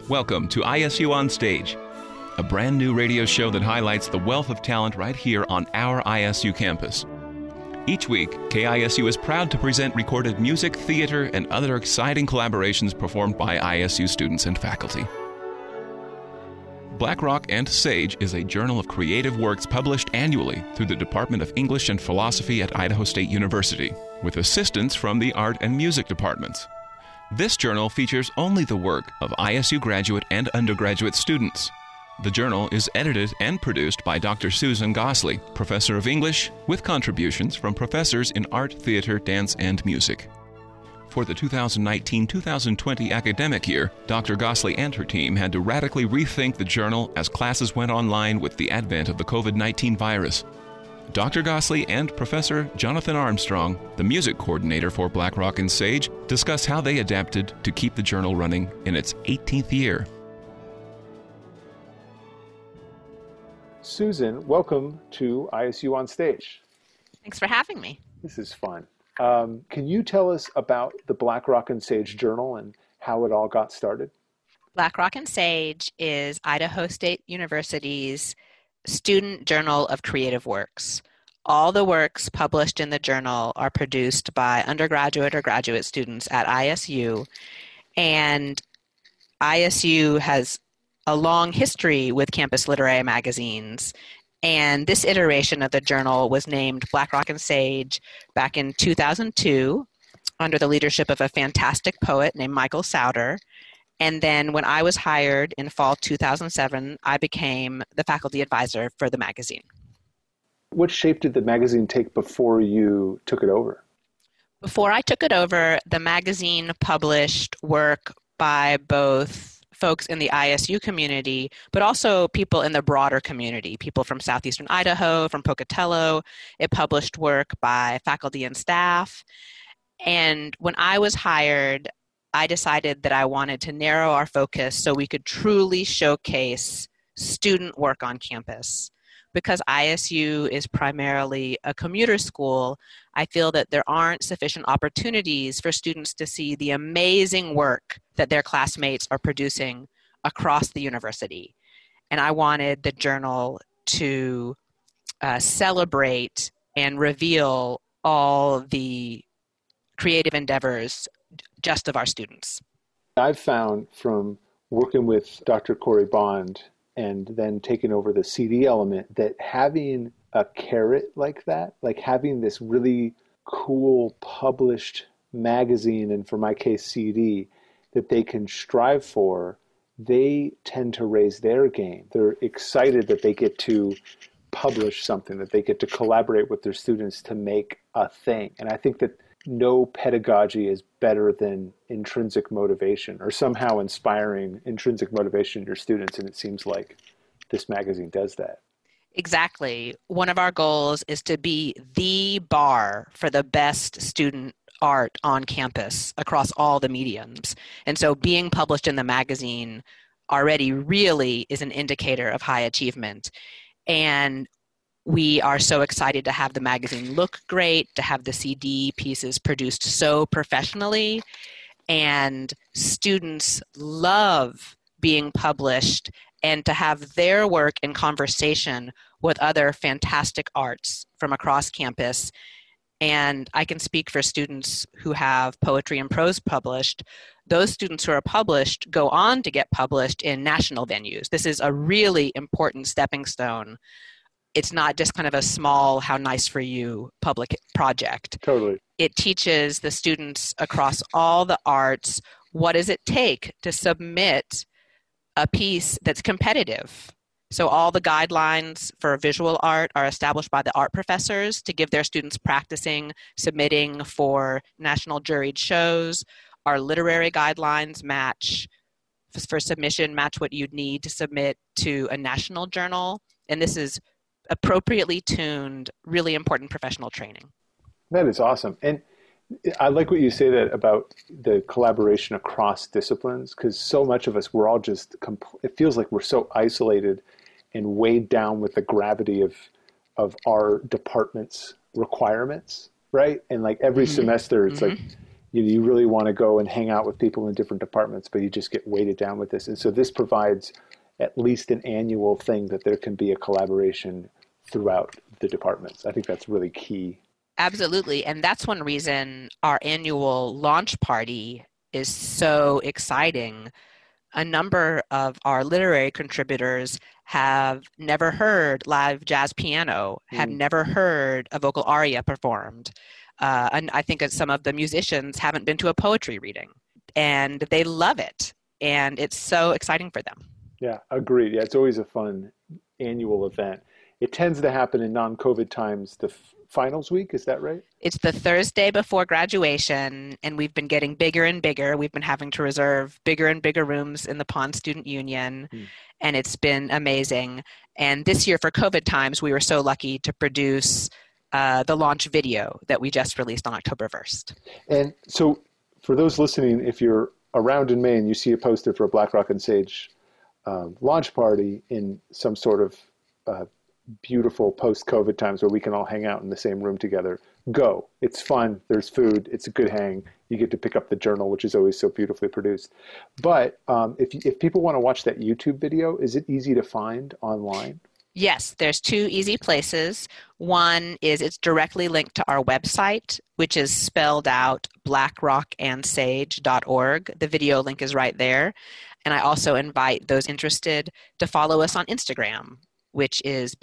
Welcome to ISU On Stage, a brand new radio show that highlights the wealth of talent right here on our ISU campus. Each week, KISU is proud to present recorded music, theater, and other exciting collaborations performed by ISU students and faculty. Black Rock and Sage is a journal of creative works published annually through the Department of English and Philosophy at Idaho State University, with assistance from the art and music departments. This journal features only the work of ISU graduate and undergraduate students. The journal is edited and produced by Dr. Susan Gosley, professor of English, with contributions from professors in art, theater, dance, and music. For the 2019-2020 academic year, Dr. Gosley and her team had to radically rethink the journal as classes went online with the advent of the COVID-19 virus. Dr. Gosley and Professor Jonathan Armstrong, the music coordinator for Black Rock and Sage, discuss how they adapted to keep the journal running in its 18th year. Susan, welcome to ISU On Stage. Thanks for having me. This is fun. Can you tell us about the Black Rock and Sage Journal and how it all got started? Black Rock and Sage is Idaho State University's student journal of creative works. All the works published in the journal are produced by undergraduate or graduate students at ISU, and ISU has a long history with campus literary magazines. And this iteration of the journal was named Black Rock and Sage back in 2002 under the leadership of a fantastic poet named Michael Souter. And then when I was hired in fall 2007, I became the faculty advisor for the magazine. What shape did the magazine take before you took it over? Before I took it over, the magazine published work by both folks in the ISU community, but also people in the broader community, people from southeastern Idaho, from Pocatello. It published work by faculty and staff. And when I was hired, I decided that I wanted to narrow our focus so we could truly showcase student work on campus. Because ISU is primarily a commuter school, I feel that there aren't sufficient opportunities for students to see the amazing work that their classmates are producing across the university. And I wanted the journal to celebrate and reveal all the creative endeavors just of our students. I've found from working with Dr. Corey Bond and then taking over the CD element that having a carrot like that, like having this really cool published magazine, and for my case CD, that they can strive for, they tend to raise their game. They're excited that they get to publish something, that they get to collaborate with their students to make a thing. And I think that no pedagogy is better than intrinsic motivation, or somehow inspiring intrinsic motivation in your students. And it seems like this magazine does that. Exactly. One of our goals is to be the bar for the best student art on campus across all the mediums. And so being published in the magazine already really is an indicator of high achievement. And we are so excited to have the magazine look great, to have the CD pieces produced so professionally, and students love being published and to have their work in conversation with other fantastic arts from across campus. And I can speak for students who have poetry and prose published. Those students who are published go on to get published in national venues. This is a really important stepping stone. It's not just kind of a small, how nice for you public project. Totally. It teaches the students across all the arts, what does it take to submit a piece that's competitive? So all the guidelines for visual art are established by the art professors to give their students practicing, submitting for national juried shows. Our literary guidelines for submission match what you'd need to submit to a national journal. And this is appropriately tuned, really important professional training. That is awesome. And I like what you say that about the collaboration across disciplines, because so much of us, we're all just, it feels like we're so isolated and weighed down with the gravity of our department's requirements, right? And like every semester, it's like, you really want to go and hang out with people in different departments, but you just get weighted down with this. And so this provides at least an annual thing that there can be a collaboration throughout the departments. I think that's really key. Absolutely. And that's one reason our annual launch party is so exciting. A number of our literary contributors have never heard live jazz piano, have never heard a vocal aria performed. And I think that some of the musicians haven't been to a poetry reading, and they love it. And it's so exciting for them. Yeah, agreed. Yeah, it's always a fun annual event. It tends to happen in non-COVID times, the finals week, is that right? It's the Thursday before graduation, and we've been getting bigger and bigger. We've been having to reserve bigger and bigger rooms in the Pond Student Union, and it's been amazing. And this year for COVID times, we were so lucky to produce the launch video that we just released on October 1st. And so for those listening, if you're around in Maine, you see a poster for a Black Rock and Sage launch party in some sort of beautiful post-COVID times where we can all hang out in the same room together. Go. It's fun. There's food. It's a good hang. You get to pick up the journal, which is always so beautifully produced. But if people want to watch that YouTube video, is it easy to find online? Yes, there's two easy places. One is it's directly linked to our website, which is spelled out blackrockandsage.org. The video link is right there. And I also invite those interested to follow us on Instagram, which is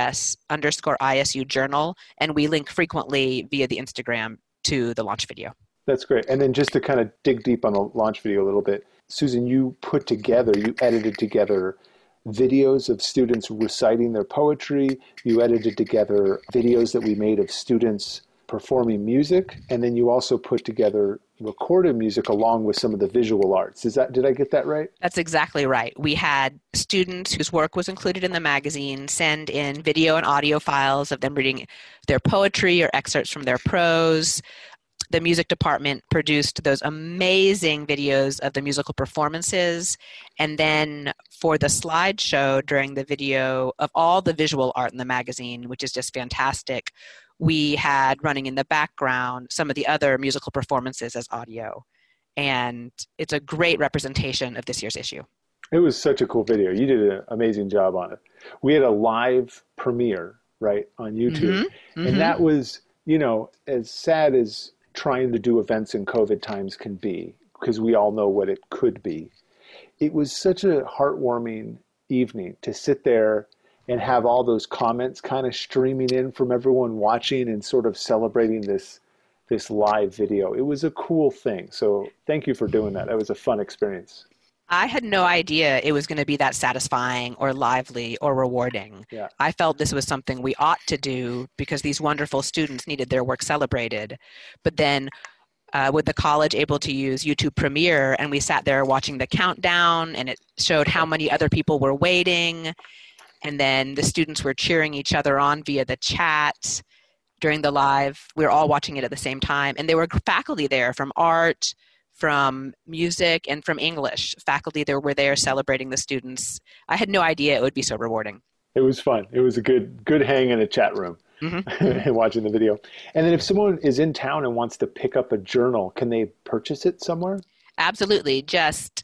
BRS_ISU journal. And we link frequently via the Instagram to the launch video. That's great. And then just to kind of dig deep on the launch video a little bit, Susan, you edited together videos of students reciting their poetry. You edited together videos that we made of students performing music. And then you also put together recorded music along with some of the visual arts. Did I get that right? That's exactly right. We had students whose work was included in the magazine send in video and audio files of them reading their poetry or excerpts from their prose. The music department produced those amazing videos of the musical performances. And then for the slideshow during the video of all the visual art in the magazine, which is just fantastic, we had running in the background some of the other musical performances as audio. And it's a great representation of this year's issue. It was such a cool video. You did an amazing job on it. We had a live premiere, right, on YouTube. And that was, as sad as trying to do events in COVID times can be, because we all know what it could be. It was such a heartwarming evening to sit there and have all those comments kind of streaming in from everyone watching and sort of celebrating this live video. It was a cool thing. So thank you for doing that. That was a fun experience. I had no idea it was going to be that satisfying or lively or rewarding. Yeah. I felt this was something we ought to do because these wonderful students needed their work celebrated. But then with the college able to use YouTube Premiere, and we sat there watching the countdown, and it showed how many other people were waiting. And then the students were cheering each other on via the chat during the live. We were all watching it at the same time. And there were faculty there from art, from music, and from English. Faculty that were there celebrating the students. I had no idea it would be so rewarding. It was fun. It was a good hang in a chat room and watching the video. And then if someone is in town and wants to pick up a journal, can they purchase it somewhere? Absolutely. Just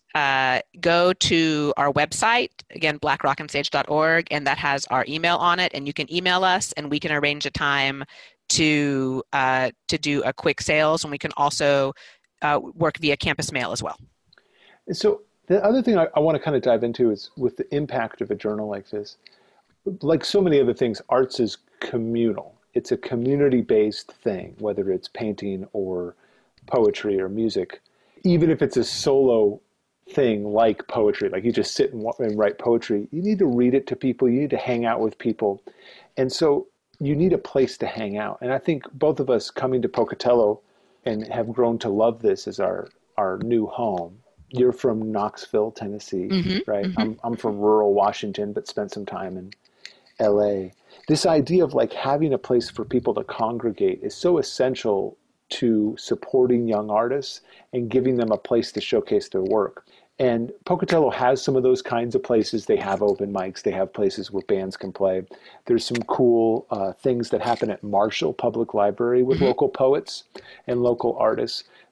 go to our website, again, blackrockandsage.org, and that has our email on it. And you can email us, and we can arrange a time to do a quick sales. And we can also work via campus mail as well. So the other thing I want to kind of dive into is with the impact of a journal like this. Like so many other things, arts is communal. It's a community-based thing, whether it's painting or poetry or music. Even if it's a solo thing like poetry, like you just sit and write poetry, you need to read it to people. You need to hang out with people. And so you need a place to hang out. And I think both of us coming to Pocatello and have grown to love this as our new home. You're from Knoxville, Tennessee, right? I'm from rural Washington, but spent some time in LA. This idea of like having a place for people to congregate is so essential to supporting young artists and giving them a place to showcase their work. And Pocatello has some of those kinds of places. They have open mics. They have places where bands can play. There's some cool things that happen at Marshall Public Library with local poets and local artists.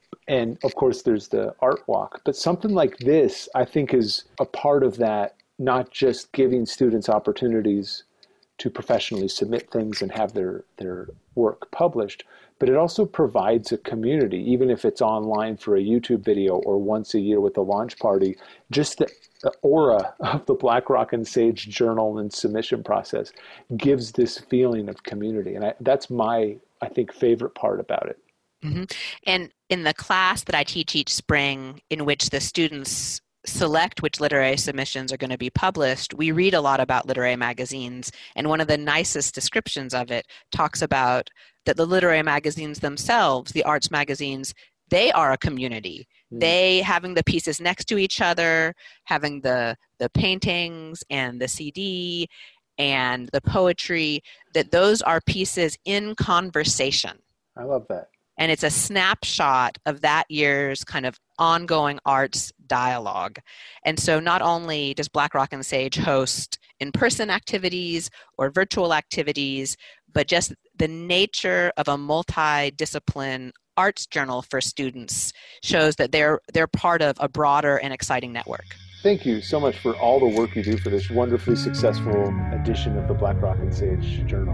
And of course, there's the art walk. But something like this, I think, is a part of that, not just giving students opportunities to professionally submit things and have their work published, but it also provides a community, even if it's online for a YouTube video or once a year with a launch party. Just the aura of the Black Rock and Sage journal and submission process gives this feeling of community. And that's my, I think, favorite part about it. Mm-hmm. And in the class that I teach each spring, in which the students select which literary submissions are going to be published, we read a lot about literary magazines. And one of the nicest descriptions of it talks about that the literary magazines themselves, the arts magazines, they are a community. They having the pieces next to each other, having the paintings and the CD and the poetry, that those are pieces in conversation. I love that. And it's a snapshot of that year's kind of ongoing arts dialogue. And so not only does Black Rock and Sage host in-person activities or virtual activities, but just the nature of a multidiscipline arts journal for students shows that they're part of a broader and exciting network. Thank you so much for all the work you do for this wonderfully successful edition of the Black Rock and Sage Journal.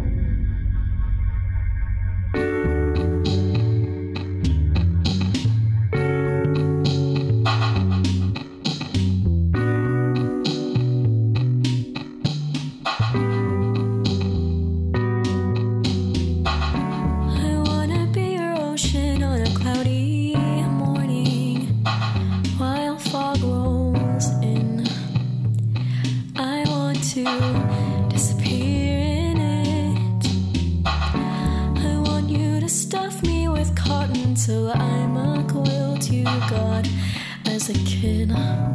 So I'm a coil to God as a kid,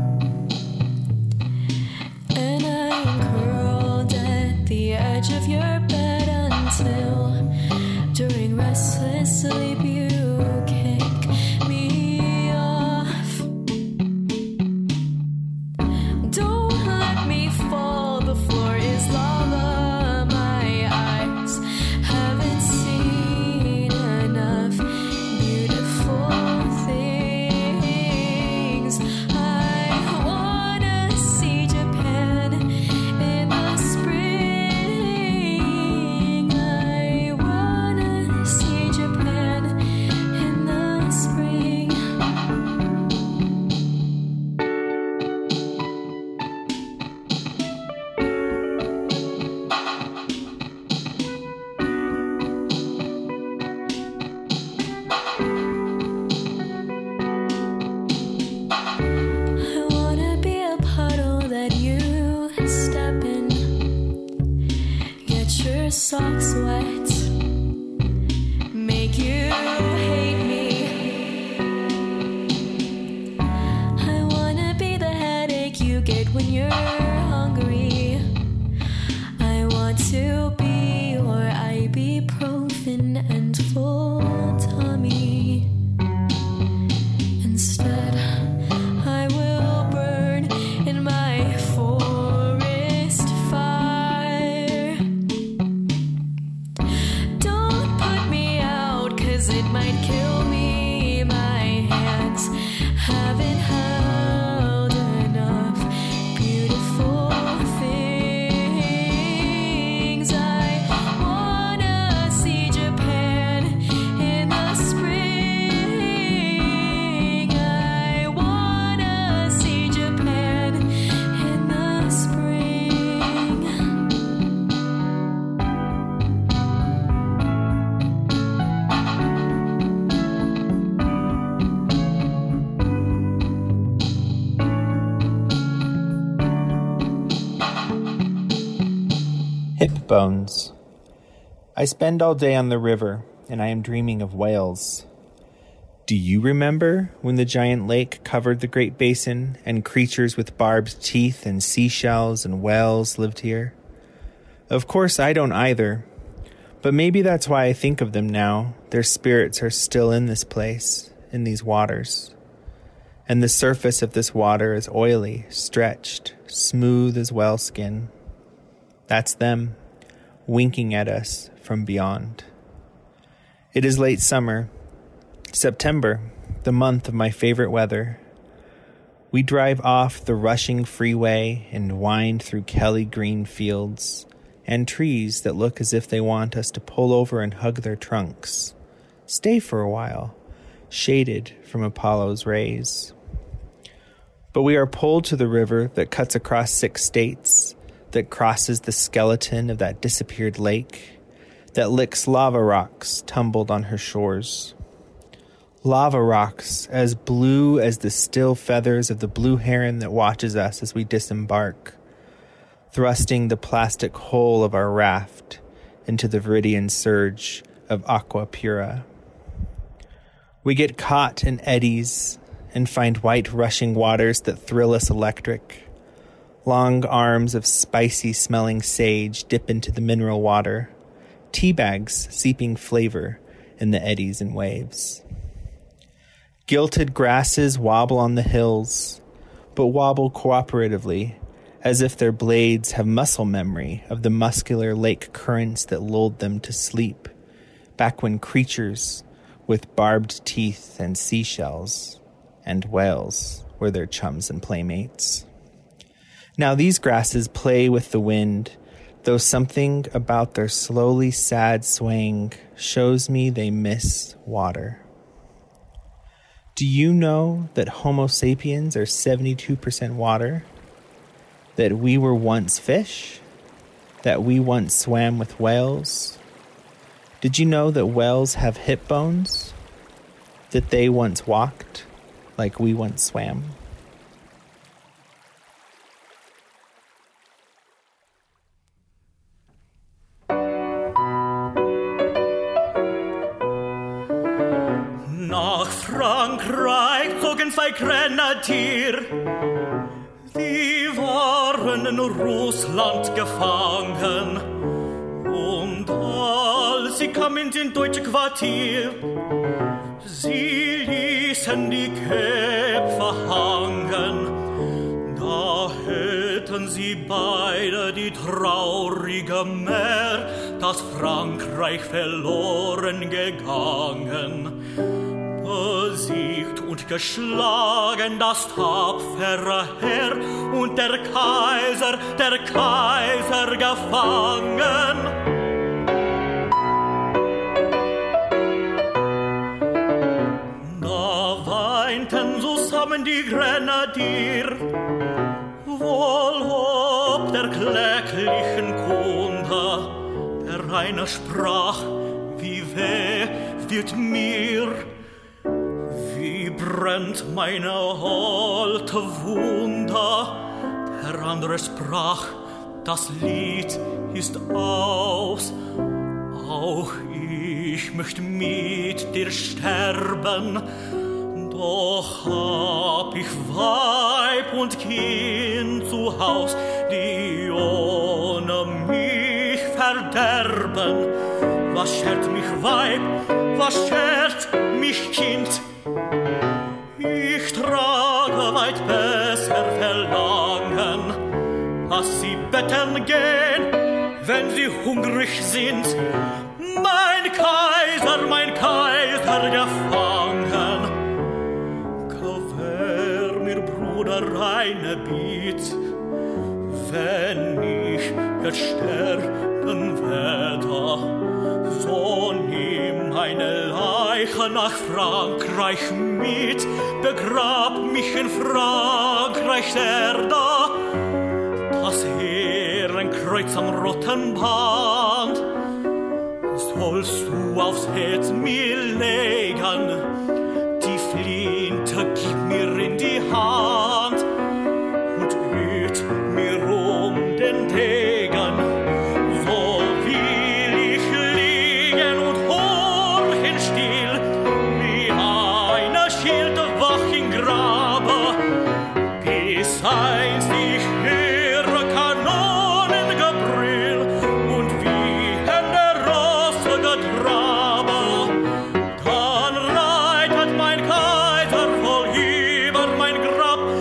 and I'm curled at the edge of your bed until during restless sleep you kick me off. Don't let me fall, the floor is lava, my eyes haven't seen enough beautiful things. I wanna see Japan in the spring. I wanna see Japan in the spring. I wanna be a puddle that you step in, get your socks wet, make you hate me. I wanna be the headache you get when you're hungry. I want to be your ibuprofen and full tummy. Instead, I will burn in my forest fire. Don't put me out, 'cause it might kill me. My hands haven't held enough beautiful things. I wanna see Japan in the spring. I wanna see Japan in the spring. Hip bones. I spend all day on the river, and I am dreaming of whales. Do you remember when the giant lake covered the Great Basin, and creatures with barbed teeth and seashells and whales lived here? Of course I don't either, but maybe that's why I think of them now. Their spirits are still in this place, in these waters. And the surface of this water is oily, stretched, smooth as whale skin. That's them, winking at us from beyond. It is late summer, September. the month of my favorite weather. We drive off the rushing freeway and wind through Kelly green fields and trees that look as if they want us to pull over and hug their trunks. Stay for a while, shaded from Apollo's rays. But we are pulled to the river that cuts across 6 states, that crosses the skeleton of that disappeared lake, that licks lava rocks tumbled on her shores. Lava rocks as blue as the still feathers of the blue heron that watches us as we disembark, thrusting the plastic hull of our raft into the viridian surge of aqua pura. We get caught in eddies and find white rushing waters that thrill us electric. Long arms of spicy-smelling sage dip into the mineral water, tea bags seeping flavor in the eddies and waves. Gilted grasses wobble on the hills, but wobble cooperatively, as if their blades have muscle memory of the muscular lake currents that lulled them to sleep, back when creatures with barbed teeth and seashells and whales were their chums and playmates. Now these grasses play with the wind, though something about their slowly sad swaying shows me they miss water. Do you know that Homo sapiens are 72% water? That we were once fish? That we once swam with whales? Did you know that whales have hip bones? That they once walked like we once swam? Frankreich zogen 2 Grenadier. Die waren in Russland gefangen. Und als sie kamen in deutsche Quartier, sie ließen die Köpfe hangen. Da hätten sie beide die traurige Mehr, dass Frankreich verloren gegangen. Besiegt und geschlagen das tapfere Heer und der Kaiser gefangen. Da weinten zusammen die Grenadier, wohl ob der kläglichen Kunde. Der eine sprach, wie weh wird mir, wie brennt meine alte Wunde. Der andere sprach, das Lied ist aus, auch ich möchte mit dir sterben. Doch hab ich Weib und Kind zu Haus, die ohne mich verderben. Was schert mich Weib, was schert mich Kind? Ich trage weit besser Verlangen, als sie betteln gehen, wenn sie hungrig sind. Mein Kaiser gefangen. Gewähr mir, Bruder, eine Biet, wenn ich jetzt sterben werde, so nimm meine Leiche nach Frankreich mit, begrab mich in Frankreich da, das Ehrenkreuz am roten Band sollst du aufs Herz mir legen, die Flinte gib mir in die Hand und hüt mir den Degen. So will ich liegen und horchen still, wie eine Schilde wach im Grabe, bis einst ich höre Kanonengebrüll und wie der Rosse getrabe. Dann reitet mein Kaiser voll über mein Grab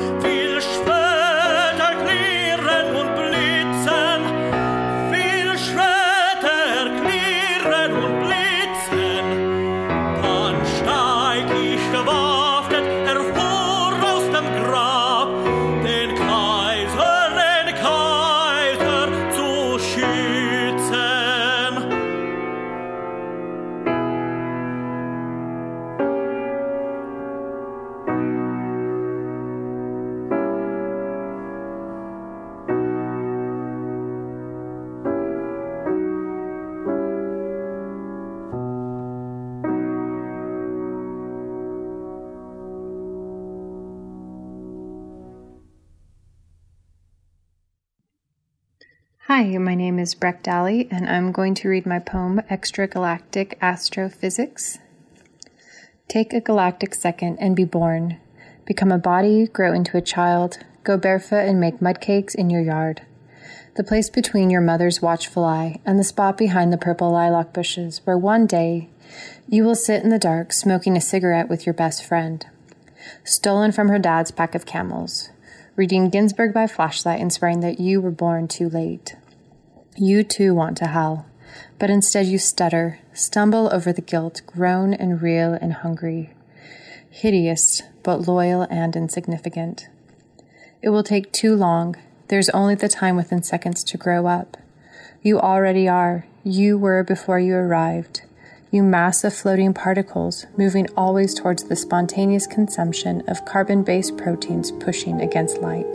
Hi, my name is Breck Daly, and I'm going to read my poem, Extragalactic Astrophysics. Take a galactic second and be born. Become a body, grow into a child, go barefoot and make mud cakes in your yard. The place between your mother's watchful eye and the spot behind the purple lilac bushes where one day you will sit in the dark smoking a cigarette with your best friend, stolen from her dad's pack of Camels, reading Ginsberg by flashlight and swearing that you were born too late. You too want to howl, but instead you stutter, stumble over the guilt, groan and reel and hungry, hideous but loyal and insignificant. It will take too long. There's only the time within seconds to grow up. You already are. You were before you arrived. You mass of floating particles, moving always towards the spontaneous consumption of carbon-based proteins pushing against light.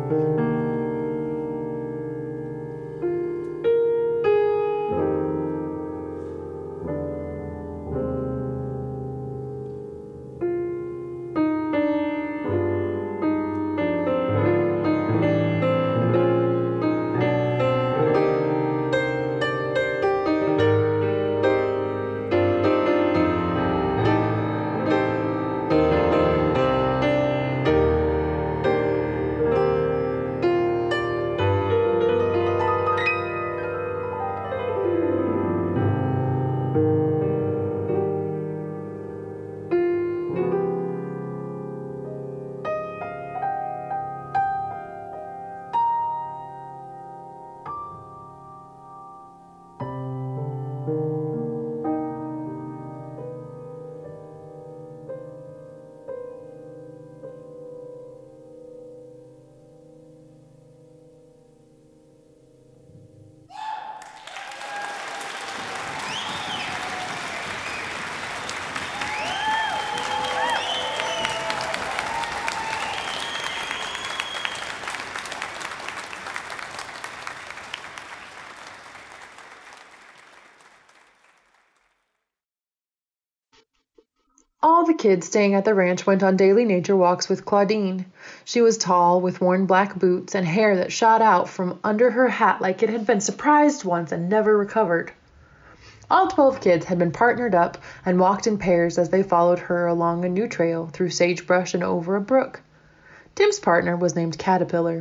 All the kids staying at the ranch went on daily nature walks with Claudine. She was tall, with worn black boots and hair that shot out from under her hat like it had been surprised once and never recovered. All 12 kids had been partnered up and walked in pairs as they followed her along a new trail through sagebrush and over a brook. Tim's partner was named Caterpillar.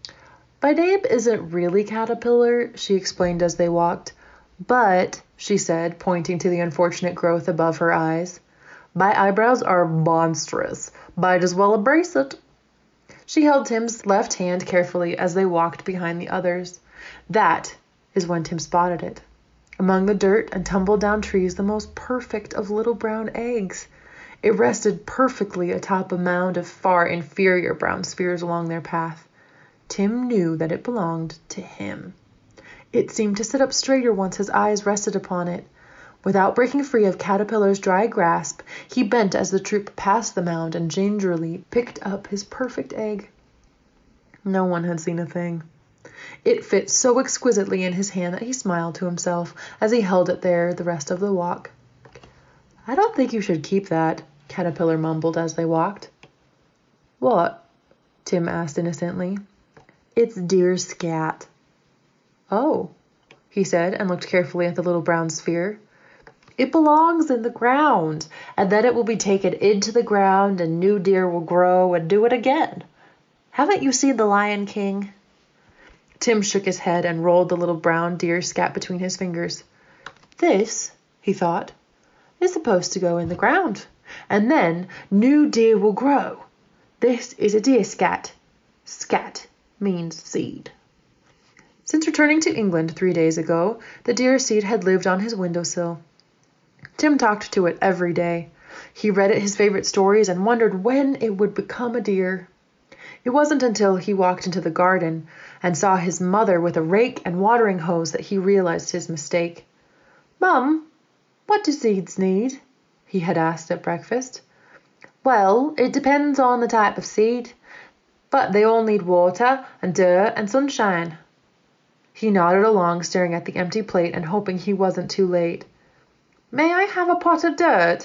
My name isn't really Caterpillar, she explained as they walked, but, she said, pointing to the unfortunate growth above her eyes, my eyebrows are monstrous. Might as well embrace it. She held Tim's left hand carefully as they walked behind the others. That is when Tim spotted it. Among the dirt and tumble-down trees, the most perfect of little brown eggs. It rested perfectly atop a mound of far inferior brown spheres along their path. Tim knew that it belonged to him. It seemed to sit up straighter once his eyes rested upon it. Without breaking free of Caterpillar's dry grasp, he bent as the troop passed the mound and gingerly picked up his perfect egg. No one had seen a thing. It fit so exquisitely in his hand that he smiled to himself as he held it there the rest of the walk. I don't think you should keep that, Caterpillar mumbled as they walked. What? Tim asked innocently. It's deer scat. Oh, he said and looked carefully at the little brown sphere. It belongs in the ground, and then it will be taken into the ground and new deer will grow and do it again. Haven't you seen The Lion King? Tim shook his head and rolled the little brown deer scat between his fingers. This, he thought, is supposed to go in the ground, and then new deer will grow. This is a deer scat. Scat means seed. Since returning to England 3 days ago, the deer seed had lived on his windowsill. Tim talked to it every day. He read it his favorite stories and wondered when it would become a deer. It wasn't until he walked into the garden and saw his mother with a rake and watering hose that he realized his mistake. "Mum, what do seeds need?" he had asked at breakfast. "Well, it depends on the type of seed, but they all need water and dirt and sunshine." He nodded along, staring at the empty plate and hoping he wasn't too late. "May I have a pot of dirt?"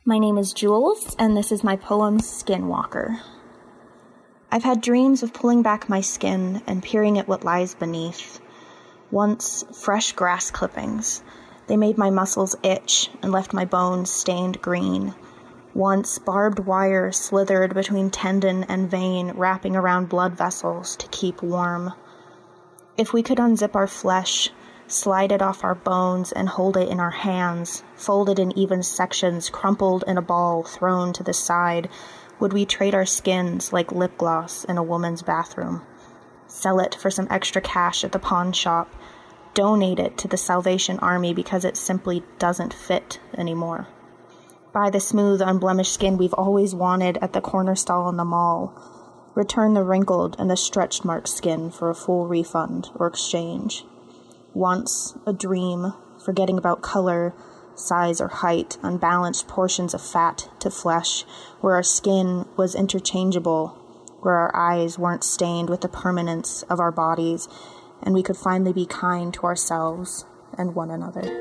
My name is Jules, and this is my poem, Skinwalker. I've had dreams of pulling back my skin and peering at what lies beneath. Once, fresh grass clippings. They made my muscles itch and left my bones stained green. Once, barbed wire slithered between tendon and vein, wrapping around blood vessels to keep warm. If we could unzip our flesh, slide it off our bones, and hold it in our hands, folded in even sections, crumpled in a ball, thrown to the side, would we trade our skins like lip gloss in a woman's bathroom? Sell it for some extra cash at the pawn shop? Donate it to the Salvation Army because it simply doesn't fit anymore? Buy the smooth, unblemished skin we've always wanted at the corner stall in the mall? Return the wrinkled and the stretch mark skin for a full refund or exchange? Once, a dream, forgetting about color, size, or height, unbalanced portions of fat to flesh, where our skin was interchangeable, where our eyes weren't stained with the permanence of our bodies, and we could finally be kind to ourselves and one another.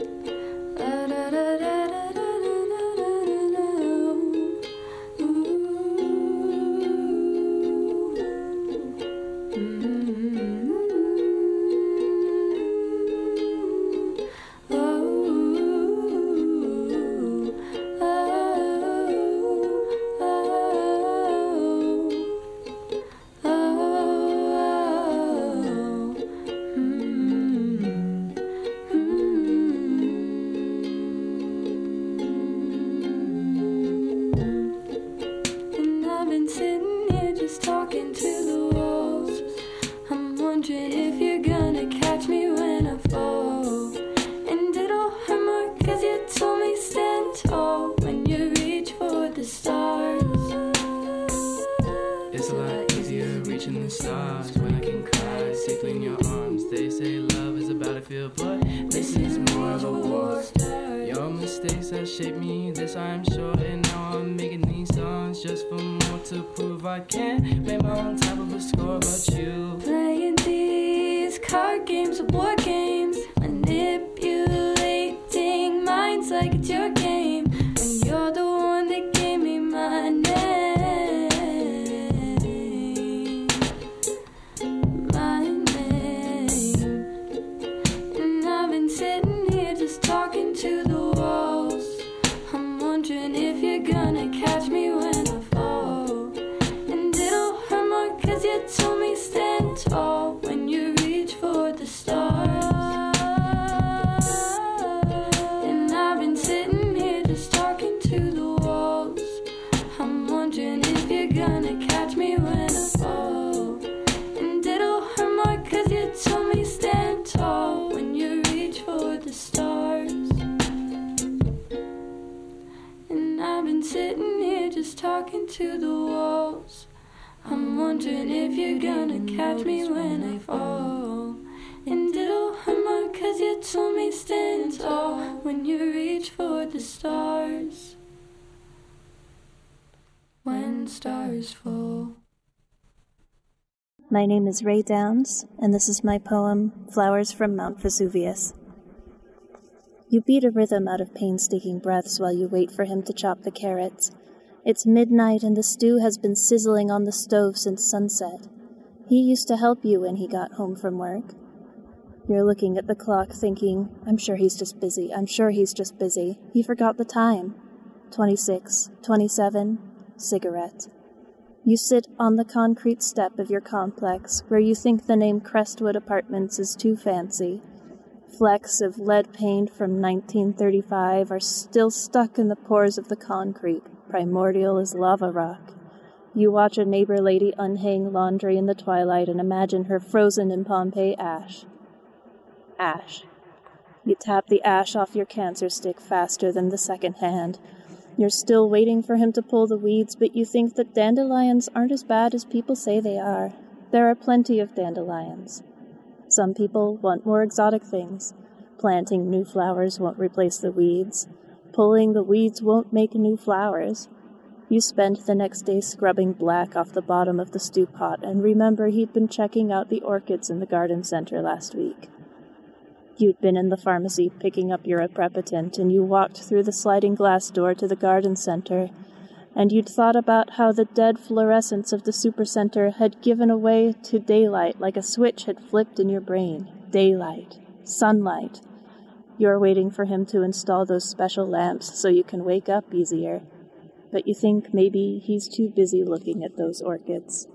My name is Ray Downs, and this is my poem, Flowers from Mount Vesuvius. You beat a rhythm out of painstaking breaths while you wait for him to chop the carrots. It's midnight and the stew has been sizzling on the stove since sunset. He used to help you when he got home from work. You're looking at the clock thinking, I'm sure he's just busy, I'm sure he's just busy. He forgot the time. 26, 27, cigarette. You sit on the concrete step of your complex, where you think the name Crestwood Apartments is too fancy. Flecks of lead paint from 1935 are still stuck in the pores of the concrete, primordial as lava rock. You watch a neighbor lady unhang laundry in the twilight and imagine her frozen in Pompeii ash. Ash. You tap the ash off your cancer stick faster than the second hand. You're still waiting for him to pull the weeds, but you think that dandelions aren't as bad as people say they are. There are plenty of dandelions. Some people want more exotic things. Planting new flowers won't replace the weeds. Pulling the weeds won't make new flowers. You spend the next day scrubbing black off the bottom of the stew pot and remember he'd been checking out the orchids in the garden center last week. You'd been in the pharmacy picking up your aprepitant, and you walked through the sliding glass door to the garden center, and you'd thought about how the dead fluorescence of the supercenter had given away to daylight like a switch had flipped in your brain. Daylight. Sunlight. You're waiting for him to install those special lamps so you can wake up easier. But you think maybe he's too busy looking at those orchids.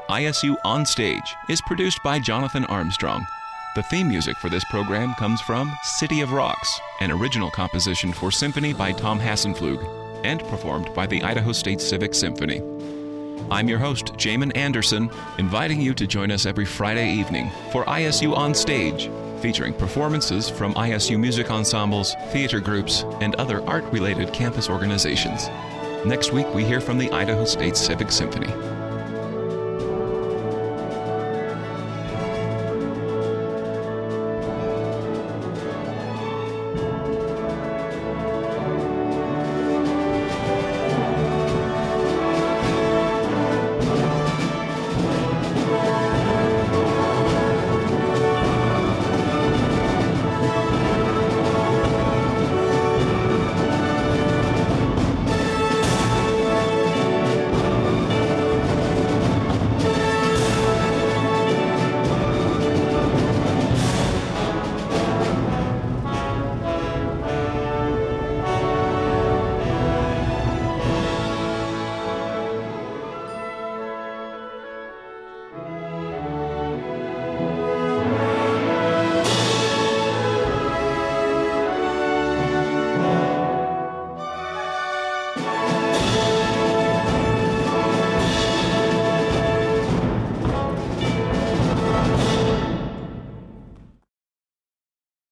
ISU On Stage is produced by Jonathan Armstrong. The theme music for this program comes from City of Rocks, an original composition for symphony by Tom Hassenflug, and performed by the Idaho State Civic Symphony. I'm your host, Jamin Anderson, inviting you to join us every Friday evening for ISU On Stage, featuring performances from ISU music ensembles, theater groups, and other art-related campus organizations. Next week, we hear from the Idaho State Civic Symphony.